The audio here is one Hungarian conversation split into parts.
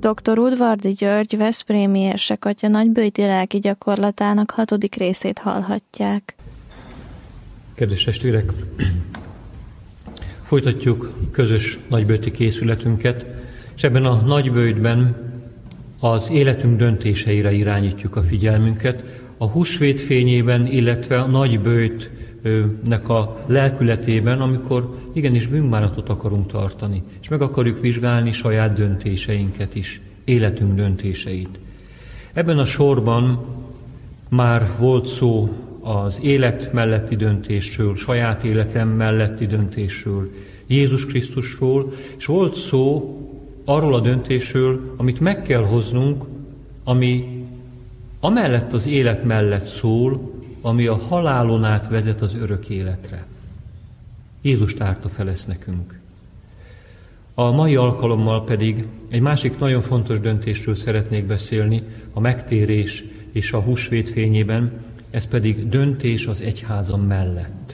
Dr. Udvardy György veszprémi érsekatya nagybőjti lelki gyakorlatának 6. részét hallhatják. Kedves testvérek, folytatjuk közös nagybőjti készületünket, és ebben a nagybőjtben az életünk döntéseire irányítjuk a figyelmünket, a húsvét fényében, illetve a nagybőjtnek a lelkületében, amikor igenis bűnbánatot akarunk tartani, és meg akarjuk vizsgálni saját döntéseinket is, életünk döntéseit. Ebben a sorban már volt szó az élet melletti döntésről, saját életem melletti döntésről, Jézus Krisztusról, és volt szó arról a döntésről, amit meg kell hoznunk, ami amellett az élet mellett szól, ami a halálon át vezet az örök életre. Jézus tárta fel ezt nekünk. A mai alkalommal pedig egy másik nagyon fontos döntésről szeretnék beszélni, a megtérés és a húsvét fényében, ez pedig döntés az egyházam mellett.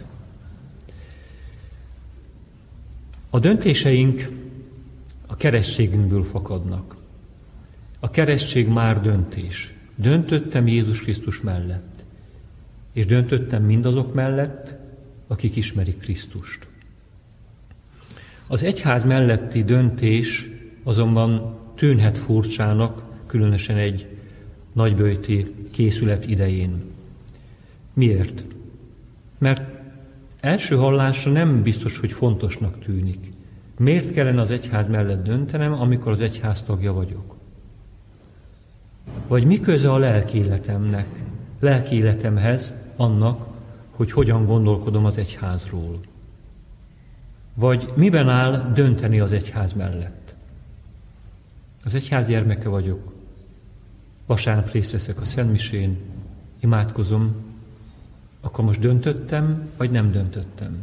A döntéseink a keresztségünkből fakadnak. A keresztség már döntés. Döntöttem Jézus Krisztus mellett, és döntöttem mindazok mellett, akik ismerik Krisztust. Az egyház melletti döntés azonban tűnhet furcsának, különösen egy nagybőjti készület idején. Miért? Mert első hallásra nem biztos, hogy fontosnak tűnik. Miért kellene az egyház mellett döntenem, amikor az egyház tagja vagyok? Vagy mi köze a lelki életemhez annak, hogy hogyan gondolkodom az egyházról? Vagy miben áll dönteni az egyház mellett? Az egyház gyermeke vagyok. Vasárnap részt veszek a szentmisén, imádkozom, akkor most döntöttem, vagy nem döntöttem?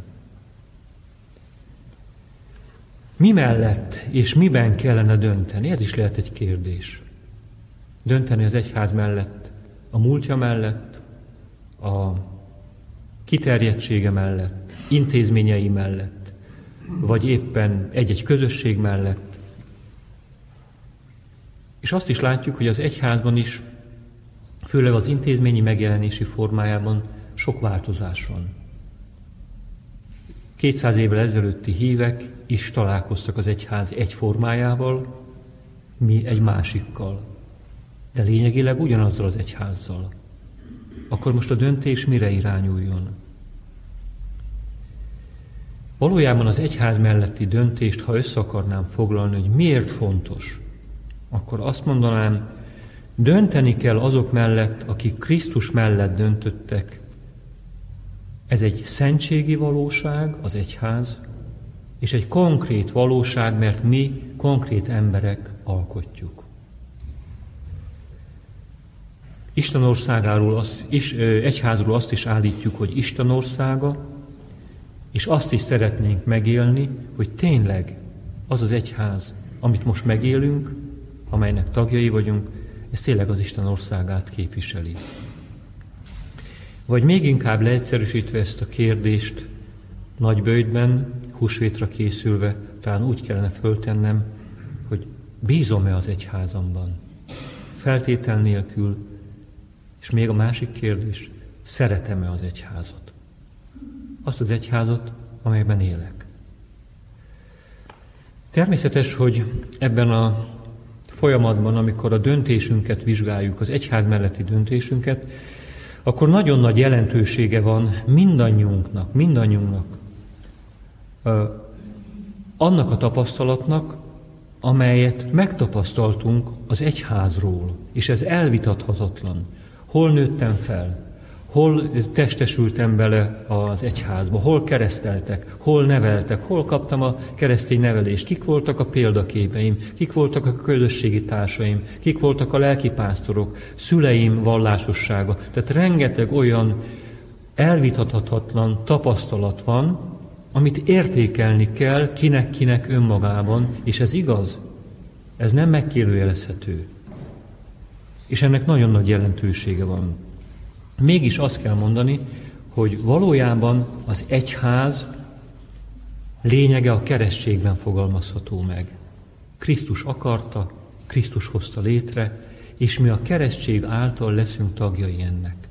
Mi mellett és miben kellene dönteni? Ez is lehet egy kérdés. Dönteni az egyház mellett, a múltja mellett, a kiterjedtsége mellett, intézményei mellett, vagy éppen egy-egy közösség mellett. És azt is látjuk, hogy az egyházban is, főleg az intézményi megjelenési formájában sok változás van. 200 évvel ezelőtti hívek is találkoztak az egyház egy formájával, mi egy másikkal. De lényegileg ugyanazzal az egyházzal. Akkor most a döntés mire irányuljon? Valójában az egyház melletti döntést, ha össze akarnám foglalni, hogy miért fontos, akkor azt mondanám, dönteni kell azok mellett, akik Krisztus mellett döntöttek. Ez egy szentségi valóság, az egyház, és egy konkrét valóság, mert mi konkrét emberek alkotjuk. Isten országáról, egyházról azt is állítjuk, hogy Isten országa, és azt is szeretnénk megélni, hogy tényleg az az egyház, amit most megélünk, amelynek tagjai vagyunk, ez tényleg az Isten országát képviseli. Vagy még inkább leegyszerűsítve ezt a kérdést, nagybőjtben, húsvétra készülve, talán úgy kellene föltennem, hogy bízom-e az egyházamban? Feltétel nélkül. És még a másik kérdés, szeretem-e az egyházat? Azt az egyházat, amelyben élek. Természetes, hogy ebben a folyamatban, amikor a döntésünket vizsgáljuk, az egyház melletti döntésünket, akkor nagyon nagy jelentősége van mindannyiunknak, annak a tapasztalatnak, amelyet megtapasztaltunk az egyházról, és ez elvitathatatlan. Hol nőttem fel, hol testesültem bele az egyházba, hol kereszteltek, hol neveltek, hol kaptam a keresztény nevelést, kik voltak a példaképeim, kik voltak a közösségi társaim, kik voltak a lelkipásztorok, szüleim vallásossága. Tehát rengeteg olyan elvitathatatlan tapasztalat van, amit értékelni kell kinek-kinek önmagában, és ez igaz, ez nem megkérdőjelezhető. És ennek nagyon nagy jelentősége van. Mégis azt kell mondani, hogy valójában az egyház lényege a keresztségben fogalmazható meg. Krisztus akarta, Krisztus hozta létre, és mi a keresztség által leszünk tagjai ennek.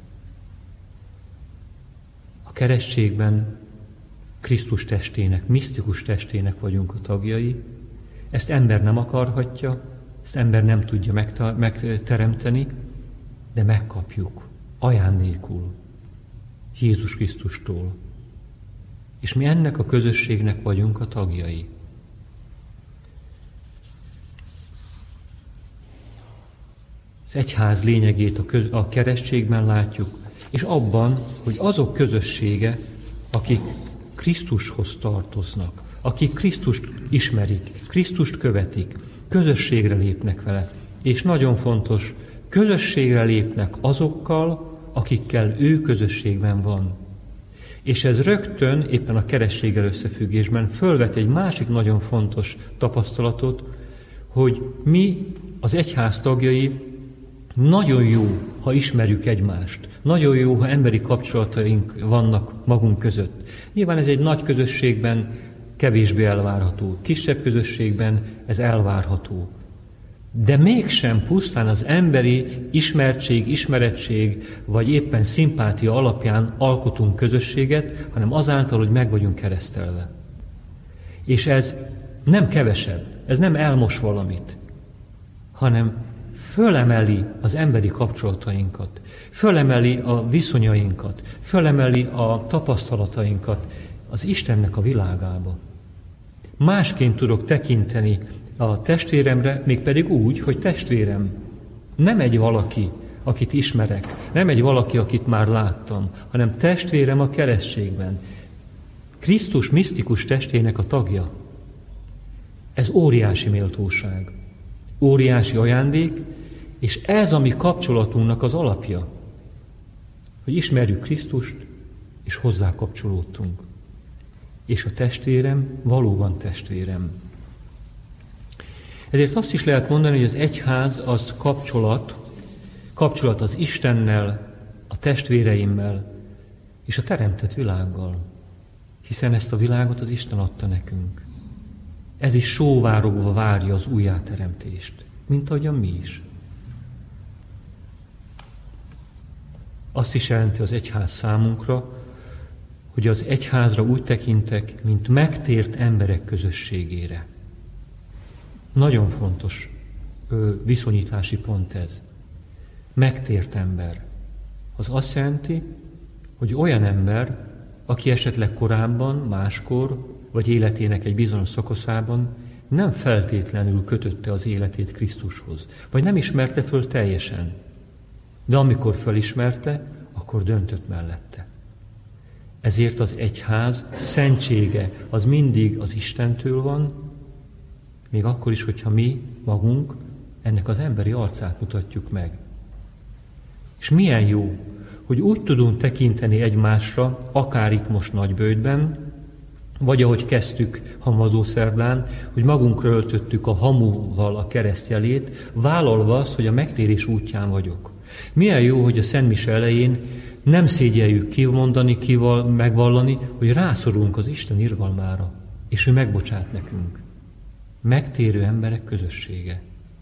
A keresztségben Krisztus testének, misztikus testének vagyunk a tagjai. Ezt ember nem akarhatja, ezt ember nem tudja megteremteni, de megkapjuk ajándékul Jézus Krisztustól. És mi ennek a közösségnek vagyunk a tagjai. Az egyház lényegét a keresztségben látjuk, és abban, hogy azok közössége, akik Krisztushoz tartoznak, akik Krisztust ismerik, Krisztust követik, közösségre lépnek vele. És nagyon fontos, közösségre lépnek azokkal, akikkel ő közösségben van. És ez rögtön éppen a keresztséggel összefüggésben fölvet egy másik nagyon fontos tapasztalatot, hogy mi az egyház tagjai nagyon jó, ha ismerjük egymást. Nagyon jó, ha emberi kapcsolataink vannak magunk között. Nyilván ez egy nagy közösségben kevésbé elvárható. Kisebb közösségben ez elvárható. De mégsem pusztán az emberi ismerettség, vagy éppen szimpátia alapján alkotunk közösséget, hanem azáltal, hogy meg vagyunk keresztelve. És ez nem kevesebb, ez nem elmos valamit, hanem fölemeli az emberi kapcsolatainkat, fölemeli a viszonyainkat, fölemeli a tapasztalatainkat az Istennek a világába. Másként tudok tekinteni a testvéremre, mégpedig úgy, hogy testvérem nem egy valaki, akit ismerek, nem egy valaki, akit már láttam, hanem testvérem a keresztségben. Krisztus misztikus testének a tagja. Ez óriási méltóság, óriási ajándék, és ez a mi kapcsolatunknak az alapja, hogy ismerjük Krisztust, és hozzá kapcsolódtunk. És a testvérem valóban testvérem. Ezért azt is lehet mondani, hogy az egyház az kapcsolat az Istennel, a testvéreimmel és a teremtett világgal. Hiszen ezt a világot az Isten adta nekünk. Ez is sóvárogva várja az újjáteremtést, mint ahogyan mi is. Azt is jelenti az egyház számunkra, hogy az egyházra úgy tekintek, mint megtért emberek közösségére. Nagyon fontos viszonyítási pont ez. Megtért ember. Az azt jelenti, hogy olyan ember, aki esetleg korábban, máskor, vagy életének egy bizonyos szakaszában nem feltétlenül kötötte az életét Krisztushoz, vagy nem ismerte föl teljesen. De amikor felismerte, akkor döntött mellette. Ezért az egyház szentsége az mindig az Istentől van, még akkor is, hogyha mi magunk ennek az emberi arcát mutatjuk meg. És milyen jó, hogy úgy tudunk tekinteni egymásra, akár itt most Nagyböjtben, vagy ahogy kezdtük Hamvazószerdán, hogy magunkra öltöttük a hamuval a keresztjelét, vállalva azt, hogy a megtérés útján vagyok. Milyen jó, hogy a Szentmise elején nem szégyeljük kimondani, megvallani, hogy rászorulunk az Isten irgalmára, és ő megbocsát nekünk. Megtérő emberek közössége,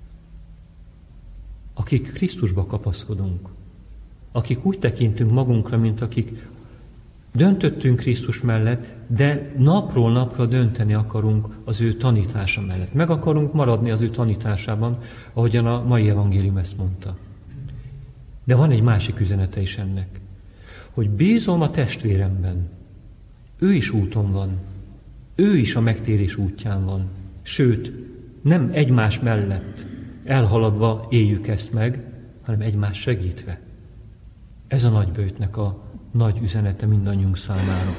akik Krisztusba kapaszkodunk, akik úgy tekintünk magunkra, mint akik döntöttünk Krisztus mellett, de napról napra dönteni akarunk az ő tanítása mellett. Meg akarunk maradni az ő tanításában, ahogyan a mai evangélium ezt mondta. De van egy másik üzenete is ennek, hogy bízom a testvéremben. Ő is úton van, ő is a megtérés útján van. Sőt, nem egymás mellett elhaladva éljük ezt meg, hanem egymás segítve. Ez a Nagyböjtnek a nagy üzenete mindannyiunk számára.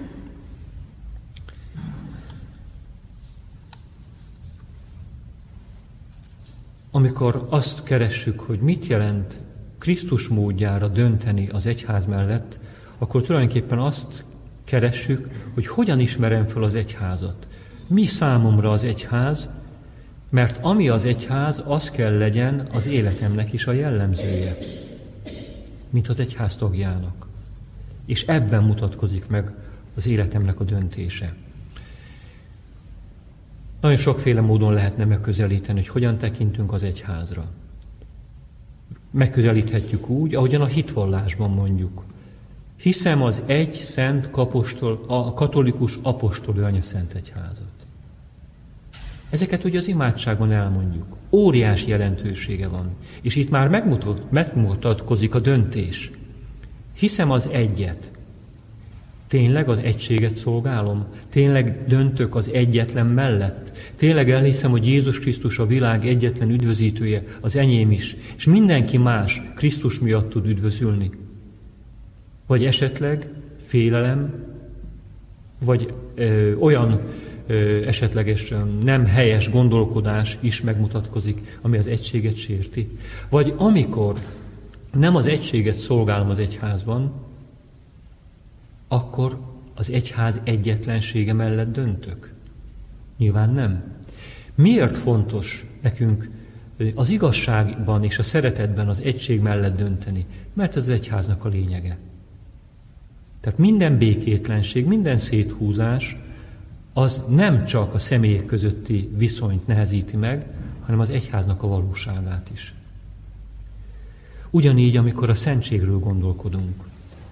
Amikor azt keressük, hogy mit jelent Krisztus módjára dönteni az egyház mellett, akkor tulajdonképpen azt keressük, hogy hogyan ismerem fel az egyházat. Mi számomra az egyház, mert ami az egyház, az kell legyen az életemnek is a jellemzője, mint az egyház tagjának. És ebben mutatkozik meg az életemnek a döntése. Nagyon sokféle módon lehetne megközelíteni, hogy hogyan tekintünk az egyházra. Megközelíthetjük úgy, ahogyan a hitvallásban mondjuk. Hiszem az egy szent a katolikus apostoli anyaszent egyházat. Ezeket ugye az imádságban elmondjuk. Óriási jelentősége van. És itt már megmutatkozik a döntés. Hiszem az egyet. Tényleg az egységet szolgálom? Tényleg döntök az egyetlen mellett? Tényleg elhiszem, hogy Jézus Krisztus a világ egyetlen üdvözítője, az enyém is, és mindenki más Krisztus miatt tud üdvözülni? Vagy esetleg félelem, vagy olyan esetleges nem helyes gondolkodás is megmutatkozik, ami az egységet sérti. Vagy amikor nem az egységet szolgálom az egyházban, akkor az egyház egyetlensége mellett döntök? Nyilván nem. Miért fontos nekünk az igazságban és a szeretetben az egység mellett dönteni? Mert ez az egyháznak a lényege. Tehát minden békétlenség, minden széthúzás az nem csak a személyek közötti viszonyt nehezíti meg, hanem az egyháznak a valóságát is. Ugyanígy, amikor a szentségről gondolkodunk.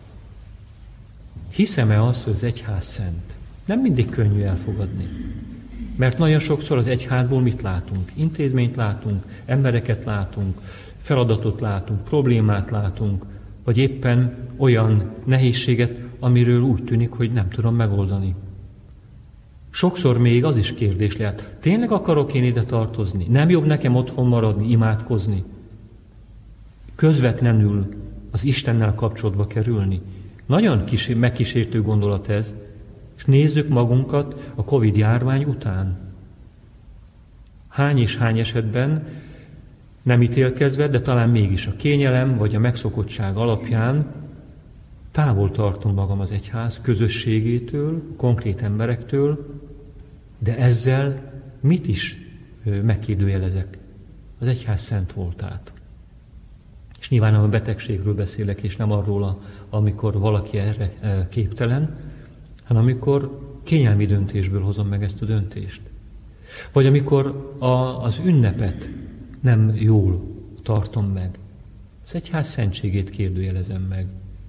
Hiszem-e azt, hogy az egyház szent? Nem mindig könnyű elfogadni. Mert nagyon sokszor az egyházból mit látunk? Intézményt látunk, embereket látunk, feladatot látunk, problémát látunk, vagy éppen olyan nehézséget, amiről úgy tűnik, hogy nem tudom megoldani. Sokszor még az is kérdés lehet, tényleg akarok én ide tartozni? Nem jobb nekem otthon maradni, imádkozni? Közvetlenül az Istennel kapcsolatba kerülni? Nagyon megkísértő gondolat ez, és nézzük magunkat a Covid-járvány után. Hány és hány esetben nem ítélkezve, de talán mégis a kényelem vagy a megszokottság alapján távol tartom magam az egyház közösségétől, konkrét emberektől, de ezzel mit is megkérdőjelezek? Az egyház szent voltát. És nyilván nem a betegségről beszélek, és nem arról, amikor valaki erre képtelen, hanem amikor kényelmi döntésből hozom meg ezt a döntést. Vagy amikor az ünnepet nem jól tartom meg. Az egyház szentségét kérdőjelezem meg.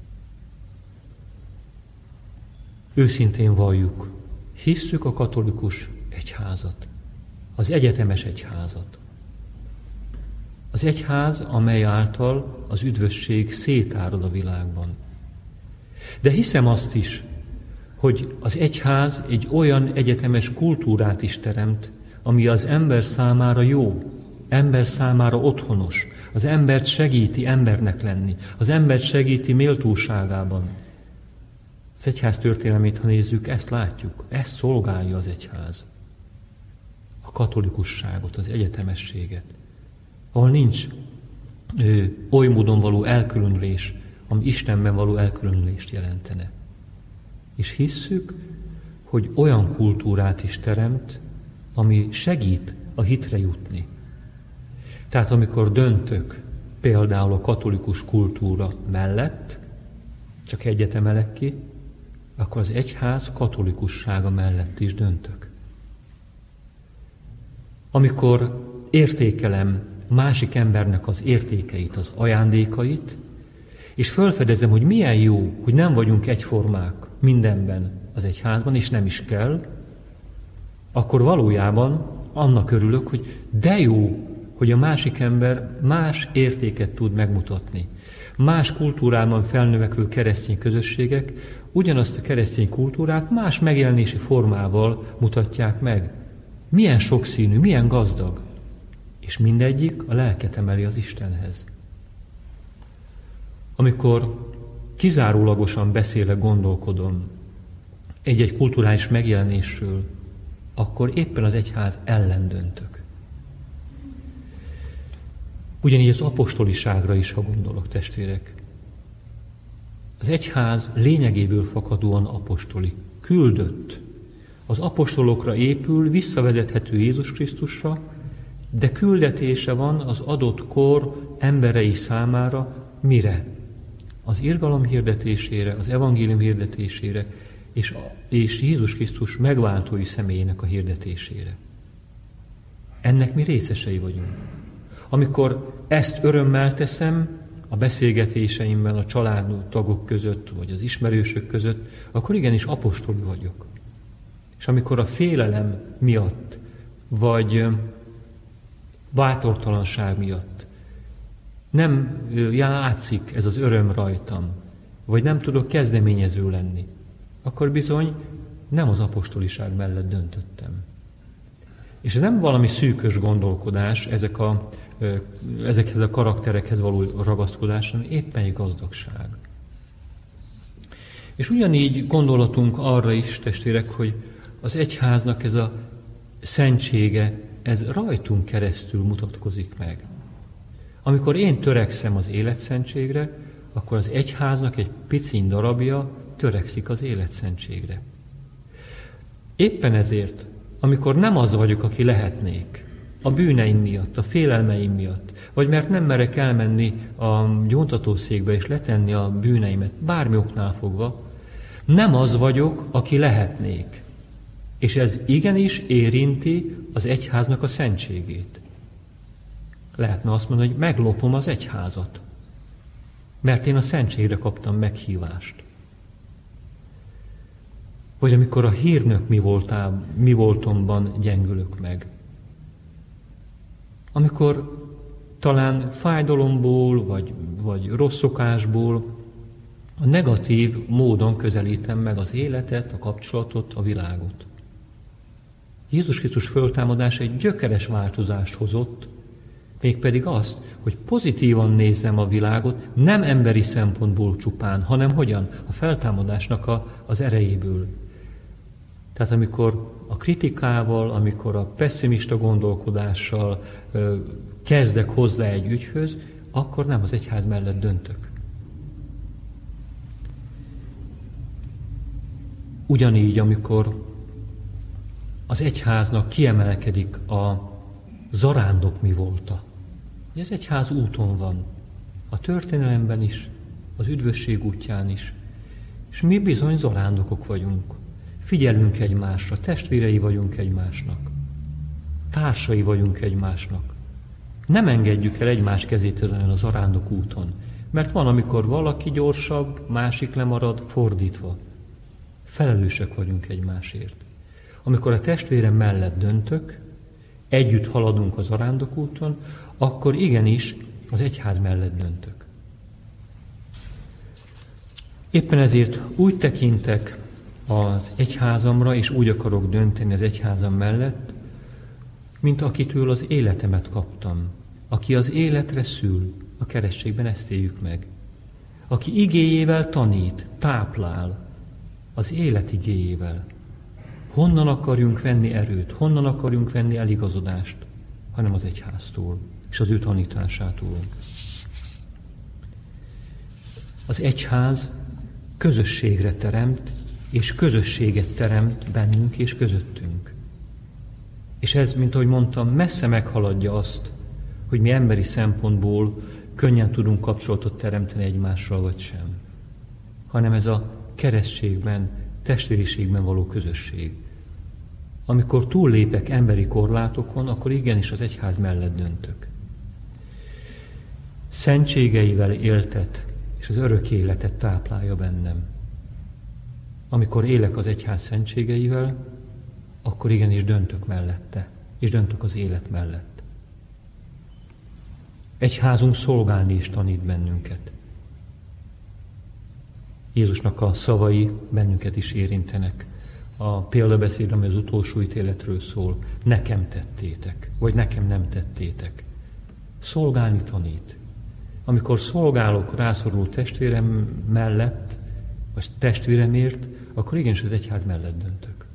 Őszintén valljuk, hisszük a katolikus egyházat, az egyetemes egyházat. Az egyház, amely által az üdvösség szétárad a világban. De hiszem azt is, hogy az egyház egy olyan egyetemes kultúrát is teremt, ami az ember számára jó, ember számára otthonos, az embert segíti embernek lenni, az embert segíti méltóságában. Az egyház történelmét, ha nézzük, ezt látjuk, ezt szolgálja az egyház. A katolikusságot, az egyetemességet, ahol nincs oly módon való elkülönülés, ami Istenben való elkülönülést jelentene. És hisszük, hogy olyan kultúrát is teremt, ami segít a hitre jutni. Tehát amikor döntök például a katolikus kultúra mellett, csak egyet emelek ki, akkor az egyház katolikussága mellett is döntök. Amikor értékelem másik embernek az értékeit, az ajándékait, és felfedezem, hogy milyen jó, hogy nem vagyunk egyformák mindenben az egyházban, és nem is kell, akkor valójában annak örülök, hogy de jó, hogy a másik ember más értéket tud megmutatni. Más kultúrában felnövekvő keresztény közösségek ugyanazt a keresztény kultúrát más megjelenési formával mutatják meg. Milyen sokszínű, milyen gazdag. És mindegyik a lelket emeli az Istenhez. Amikor kizárólagosan beszélek, gondolkodom egy-egy kulturális megjelenésről, akkor éppen az egyház ellen döntök. Ugyanígy az apostoliságra is, ha gondolok, testvérek. Az egyház lényegéből fakadóan apostoli, küldött. Az apostolokra épül, visszavezethető Jézus Krisztusra, de küldetése van az adott kor emberei számára mire? Az irgalom hirdetésére, az evangélium hirdetésére, és Jézus Krisztus megváltói személyének a hirdetésére. Ennek mi részesei vagyunk. Amikor ezt örömmel teszem a beszélgetéseimben a családtagok között, vagy az ismerősök között, akkor igenis apostol vagyok. És amikor a félelem miatt, vagy bátortalanság miatt nem játszik ez az öröm rajtam, vagy nem tudok kezdeményező lenni, akkor bizony nem az apostoliság mellett döntöttem. És ez nem valami szűkös gondolkodás, ezekhez a karakterekhez való ragaszkodás, hanem éppen egy gazdagság. És ugyanígy gondolatunk arra is, testvérek, hogy az egyháznak ez a szentsége, ez rajtunk keresztül mutatkozik meg. Amikor én törekszem az életszentségre, akkor az egyháznak egy piciny darabja törekszik az életszentségre. Éppen ezért, amikor nem az vagyok, aki lehetnék, a bűneim miatt, a félelmeim miatt, vagy mert nem merek elmenni a gyóntatószékbe és letenni a bűneimet, bármi oknál fogva, nem az vagyok, aki lehetnék. És ez igenis érinti az egyháznak a szentségét. Lehetne azt mondani, hogy meglopom az egyházat, mert én a szentségre kaptam meghívást. Vagy amikor a hírnök mi voltomban gyengülök meg. Amikor talán fájdalomból, vagy rossz szokásból a negatív módon közelítem meg az életet, a kapcsolatot, a világot. Jézus Krisztus föltámadása egy gyökeres változást hozott, mégpedig azt, hogy pozitívan nézzem a világot, nem emberi szempontból csupán, hanem hogyan? A feltámadásnak az erejéből. Tehát amikor a kritikával, amikor a pesszimista gondolkodással kezdek hozzá egy ügyhöz, akkor nem az egyház mellett döntök. Ugyanígy, amikor az egyháznak kiemelkedik a zarándok mi volta. Az egyház úton van, a történelemben is, az üdvösség útján is, és mi bizony zarándokok vagyunk. Figyelünk egymásra, testvérei vagyunk egymásnak, társai vagyunk egymásnak. Nem engedjük el egymás kezét ezen a zarándok úton, mert van, amikor valaki gyorsabb, másik lemarad, fordítva. Felelősek vagyunk egymásért. Amikor a testvérem mellett döntök, együtt haladunk az zarándok úton, akkor igenis az egyház mellett döntök. Éppen ezért úgy tekintek az egyházamra, és úgy akarok dönteni az egyházam mellett, mint akitől az életemet kaptam. Aki az életre szül, a keresztségben ezt éljük meg. Aki igéjével tanít, táplál, az élet igéjével. Honnan akarjunk venni erőt, honnan akarjunk venni eligazodást, hanem az egyháztól és az ő tanításától. Az egyház közösségre teremt, és közösséget teremt bennünk és közöttünk. És ez, mint ahogy mondtam, messze meghaladja azt, hogy mi emberi szempontból könnyen tudunk kapcsolatot teremteni egymással, vagy sem. Hanem ez a keresztségben, testvériségben való közösség. Amikor túllépek emberi korlátokon, akkor igenis az egyház mellett döntök. Szentségeivel éltet, és az örök életet táplálja bennem. Amikor élek az egyház szentségeivel, akkor igenis döntök mellette, és döntök az élet mellett. Egyházunk szolgálni is tanít bennünket. Jézusnak a szavai bennünket is érintenek. A példabeszéd, ami az utolsó ítéletről szól, nekem tettétek, vagy nekem nem tettétek. Szolgálni tanít. Amikor szolgálok rászoruló testvérem mellett, vagy testvéremért, akkor igenis az egyház mellett döntök.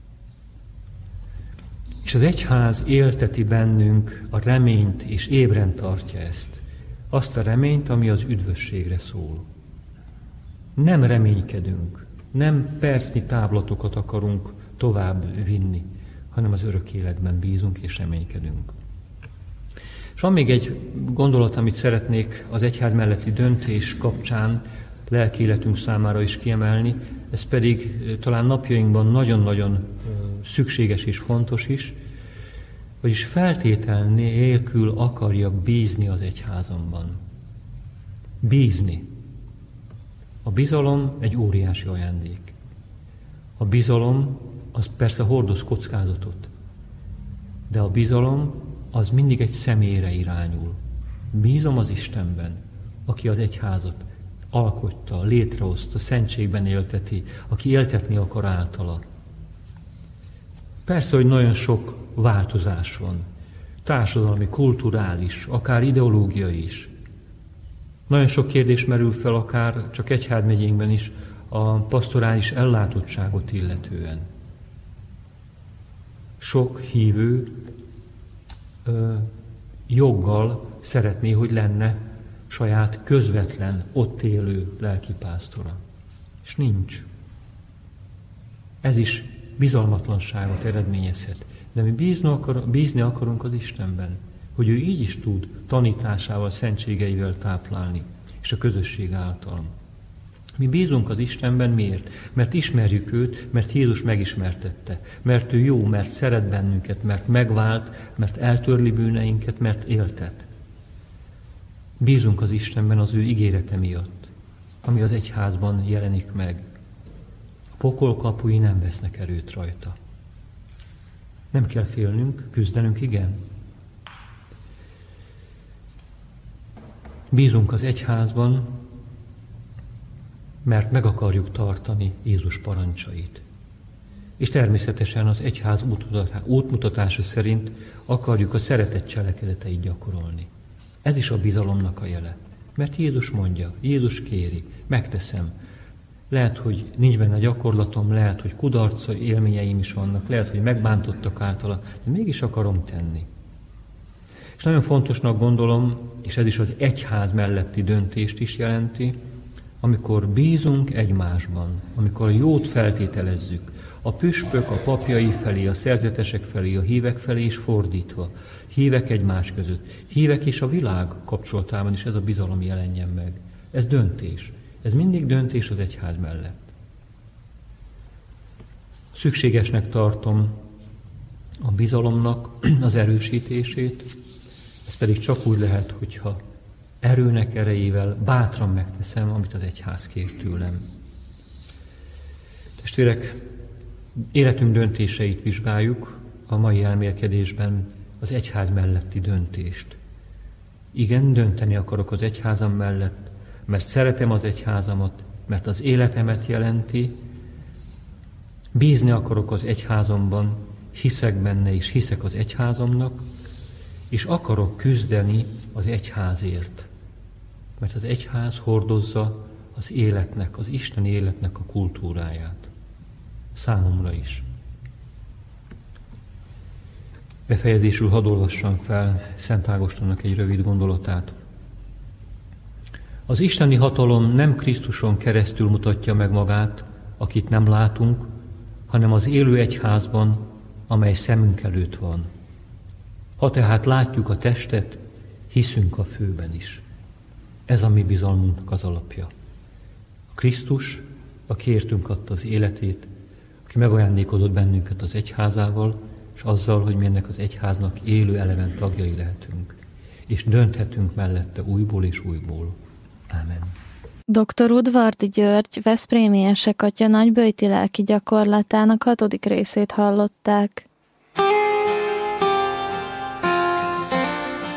És az egyház élteti bennünk a reményt, és ébren tartja ezt. Azt a reményt, ami az üdvösségre szól. Nem reménykedünk, nem percnyi távlatokat akarunk tovább vinni, hanem az örök életben bízunk és reménykedünk. És van még egy gondolat, amit szeretnék az egyház melletti döntés kapcsán lelki életünk számára is kiemelni, ez pedig talán napjainkban nagyon-nagyon szükséges és fontos is. vagyis feltétel nélkül akarjak bízni az egyházamban. Bízni. A bizalom egy óriási ajándék. A bizalom az persze hordoz kockázatot, de a bizalom az mindig egy személyre irányul. Bízom az Istenben, aki az egyházat alkotta, létrehozta, szentségben élteti, aki éltetni akar általa. Persze, hogy nagyon sok változás van. Társadalmi, kulturális, akár ideológiai is. Nagyon sok kérdés merül fel, akár csak egyházmegyénkben is a pastorális ellátottságot illetően. Sok hívő joggal szeretné, hogy lenne saját közvetlen, ott élő lelkipásztora. És nincs. Ez is bizalmatlanságot eredményezhet. De mi bízni akarunk az Istenben, hogy ő így is tud tanításával, szentségeivel táplálni, és a közösség által. Mi bízunk az Istenben miért? Mert ismerjük őt, mert Jézus megismertette, mert ő jó, mert szeret bennünket, mert megvált, mert eltörli bűneinket, mert éltet. Bízunk az Istenben az ő ígérete miatt, ami az egyházban jelenik meg. A pokol kapui nem vesznek erőt rajta. Nem kell félnünk, küzdenünk, igen. Bízunk az egyházban, mert meg akarjuk tartani Jézus parancsait. És természetesen az egyház útmutatása szerint akarjuk a szeretet cselekedeteit gyakorolni. Ez is a bizalomnak a jele. Mert Jézus mondja, Jézus kéri, megteszem. Lehet, hogy nincs benne gyakorlatom, lehet, hogy kudarc élményeim is vannak, lehet, hogy megbántottak általa, de mégis akarom tenni. És nagyon fontosnak gondolom, és ez is az egyház melletti döntést is jelenti, amikor bízunk egymásban, amikor a jót feltételezzük, a püspök a papjai felé, a szerzetesek felé, a hívek felé is fordítva, hívek egymás között, hívek és a világ kapcsolatában is ez a bizalom jelenjen meg. Ez döntés. Ez mindig döntés az egyház mellett. Szükségesnek tartom a bizalomnak az erősítését, ez pedig csak úgy lehet, hogyha erőnek erejével bátran megteszem, amit az egyház kér tőlem. Testvérek, életünk döntéseit vizsgáljuk a mai elmélkedésben, az egyház melletti döntést. Igen, dönteni akarok az egyházam mellett, mert szeretem az egyházamat, mert az életemet jelenti, bízni akarok az egyházamban, hiszek benne és hiszek az egyházamnak, és akarok küzdeni az egyházért, mert az egyház hordozza az életnek, az isteni életnek a kultúráját. Számomra is. Befejezésül hadd olvassam fel Szent Ágostonnak egy rövid gondolatát. Az isteni hatalom nem Krisztuson keresztül mutatja meg magát, akit nem látunk, hanem az élő egyházban, amely szemünk előtt van. Ha tehát látjuk a testet, hiszünk a főben is. Ez a mi bizalmunknak az alapja. A Krisztus, aki értünk adta az életét, aki megajándékozott bennünket az egyházával, és azzal, hogy mi ennek az egyháznak élő eleven tagjai lehetünk, és dönthetünk mellette újból és újból. Ámen. Dr. Udvardy György, veszprémi énekatya nagyböjti lelki gyakorlatának 6. részét hallották.